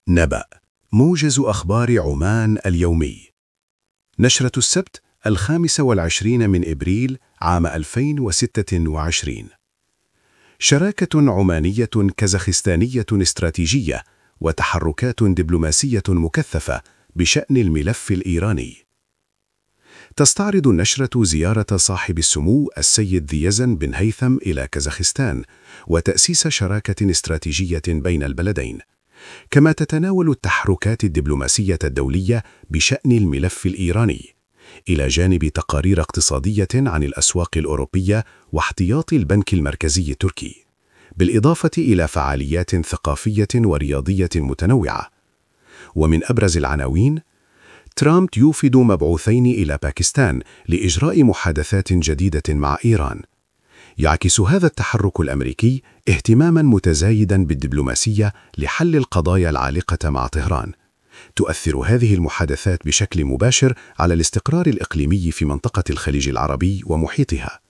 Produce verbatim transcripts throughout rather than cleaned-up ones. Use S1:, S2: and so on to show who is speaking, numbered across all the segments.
S1: نبأ موجز أخبار عمان اليومي. نشرة السبت الخامس والعشرين من إبريل عام ألفين وستة وعشرين. شراكة عمانية كازاخستانية استراتيجية وتحركات دبلوماسية مكثفة بشأن الملف الإيراني. تستعرض النشرة زيارة صاحب السمو السيد ذي يزن بن هيثم إلى كازاخستان وتأسيس شراكة استراتيجية بين البلدين، كما تتناول التحركات الدبلوماسية الدولية بشأن الملف الإيراني، إلى جانب تقارير اقتصادية عن الأسواق الأوروبية واحتياط البنك المركزي التركي، بالإضافة إلى فعاليات ثقافية ورياضية متنوعة. ومن أبرز العناوين: ترامب يوفد مبعوثين إلى باكستان لإجراء محادثات جديدة مع إيران. يعكس هذا التحرك الأمريكي اهتماماً متزايداً بالدبلوماسية لحل القضايا العالقة مع طهران. تؤثر هذه المحادثات بشكل مباشر على الاستقرار الإقليمي في منطقة الخليج العربي ومحيطها.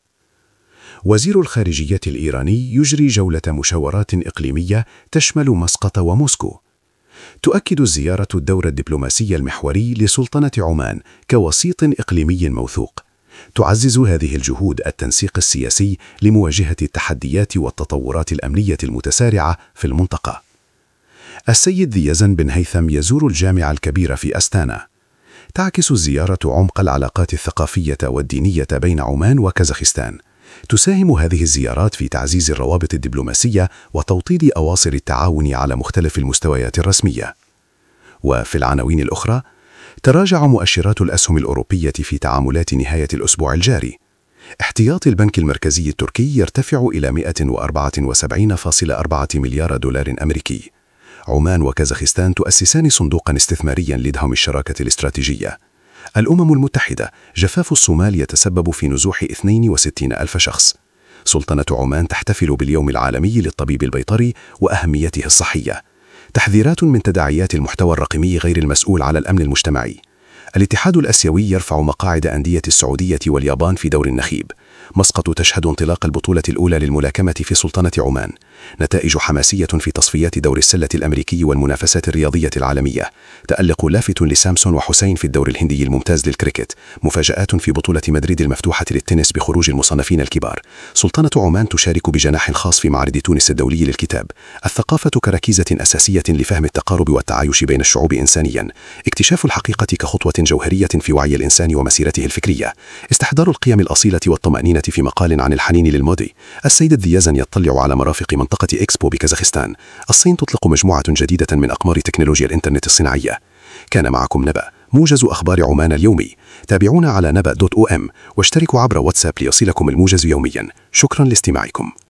S1: وزير الخارجية الإيراني يجري جولة مشاورات إقليمية تشمل مسقط وموسكو. تؤكد الزيارة الدور الدبلوماسي المحوري لسلطنة عمان كوسيط إقليمي موثوق. تعزز هذه الجهود التنسيق السياسي لمواجهة التحديات والتطورات الأمنية المتسارعة في المنطقة. السيد ذي يزن بن هيثم يزور الجامع الكبير في أستانا. تعكس الزيارة عمق العلاقات الثقافية والدينية بين عمان وكازاخستان. تساهم هذه الزيارات في تعزيز الروابط الدبلوماسية وتوطيد أواصر التعاون على مختلف المستويات الرسمية. وفي العناوين الأخرى: تراجع مؤشرات الأسهم الأوروبية في تعاملات نهاية الأسبوع الجاري. احتياط البنك المركزي التركي يرتفع إلى مئة وأربعة وسبعين فاصلة أربعة مليار دولار أمريكي. عمان وكازاخستان تؤسسان صندوقا استثماريا لدعم الشراكة الاستراتيجية. الأمم المتحدة: جفاف الصومال يتسبب في نزوح اثنين وستين ألف شخص. سلطنة عمان تحتفل باليوم العالمي للطبيب البيطري وأهميته الصحية. تحذيرات من تداعيات المحتوى الرقمي غير المسؤول على الأمن المجتمعي. الاتحاد الآسيوي يرفع مقاعد أندية السعودية واليابان في دور النخيب. مسقط تشهد انطلاق البطولة الأولى للملاكمة في سلطنة عمان. نتائج حماسية في تصفيات دور السلة الأمريكي والمنافسات الرياضية العالمية. تألق لافت لسامسون وحسين في الدور الهندي الممتاز للكريكت. مفاجآت في بطولة مدريد المفتوحة للتنس بخروج المصنفين الكبار. سلطنة عمان تشارك بجناح خاص في معرض تونس الدولي للكتاب. الثقافة كركيزة أساسية لفهم التقارب والتعايش بين الشعوب إنسانيا. اكتشاف الحقيقة كخطوة جوهرية في وعي الإنسان ومسيرته الفكرية. استحضار القيم الأصيلة والطمأنينة في مقال عن الحنين للماضي. السيد ذي يزن يطلع على مرافق منطقة إكسبو بكازاخستان. الصين تطلق مجموعة جديدة من أقمار تكنولوجيا الإنترنت الصناعية. كان معكم نبأ موجز أخبار عمان اليومي. تابعونا على نبأ دوت أو أم واشتركوا عبر واتساب ليصلكم الموجز يوميا. شكرا لاستماعكم.